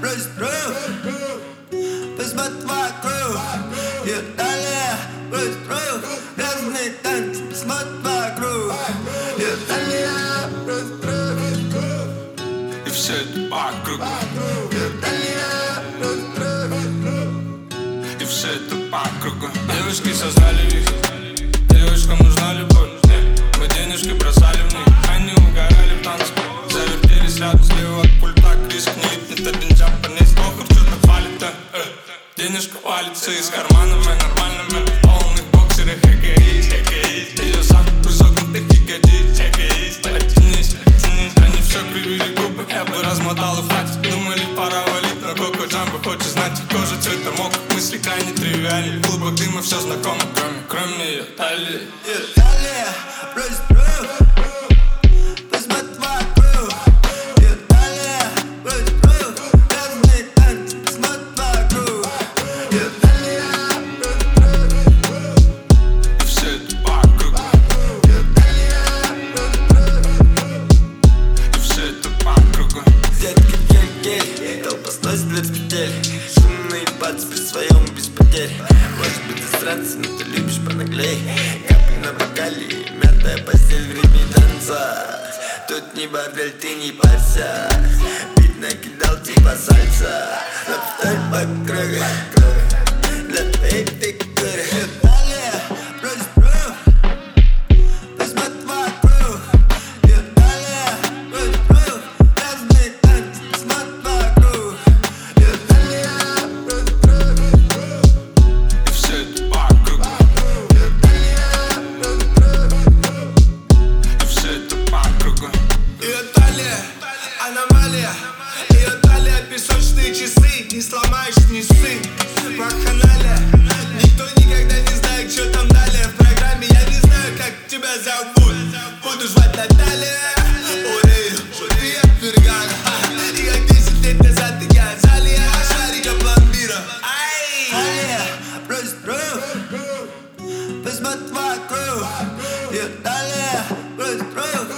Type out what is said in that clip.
прострою. Посмотри вокруг, и далее прострою. Разные танцы, посмотри вокруг, и далее прострою. И все это вокруг, И далее прострою. и все это вокруг. Девушки создали их, девушкам нужна любовь. Мы денежки бросали в них, они угорали в танце. Завертелись рядом слева от пульта, Крис книт, нет один джапанец. Похуй, что-то хвалит, денежка валится из кармана, мы нормально, мы в полных боксерах. Эгоист, эгоист, ее сам изогнутых ягодиц. Эгоист, оттянись, оттянись. Они все кривили губы, я бы размотал и хватит. Думали, пора валить, но Коко Джамбо хочет знать. Кожа цвета мокрых, мысли крайне тривиальны. В клубах дыма все знакомо, кроме ее талии. И далее прострою. Посмотри вокруг, и далее прострою. Разные танцы, посмотри вокруг, и далее прострою. И все это вокруг, И далее прострою. и все это вокруг. Детки, гель-гель, толпа сносит лет в петель. Шумно ебаться при своем без потерь. Может быть ты странца, но ты любишь понаглей. Капли на бокале, мятая постель в ритме танца. Тут не бордель, ты не парься. Бит накидал типа сальса. Но повторь по кругу, для твоей фигуры. Далее прострою. Посмотри вокруг, и далее прострою. Разные танцы, посмотри вокруг, и далее прострою. И все это вокруг, И далее прострою. и все это вокруг. Ее талия, аномалия. Ее талия, песочные часы. Не сломаешь, не ссы. Вакханалия. Никто никогда не знает, что там далее в программе. Я не знаю, как тебя зовут. Буду звать Наталья. Ой, что ты от Фергана. И как 10 лет назад я Азалия. Шарика пломбира. Ай! Далее прострою. Посмотри вокруг, и далее прострою.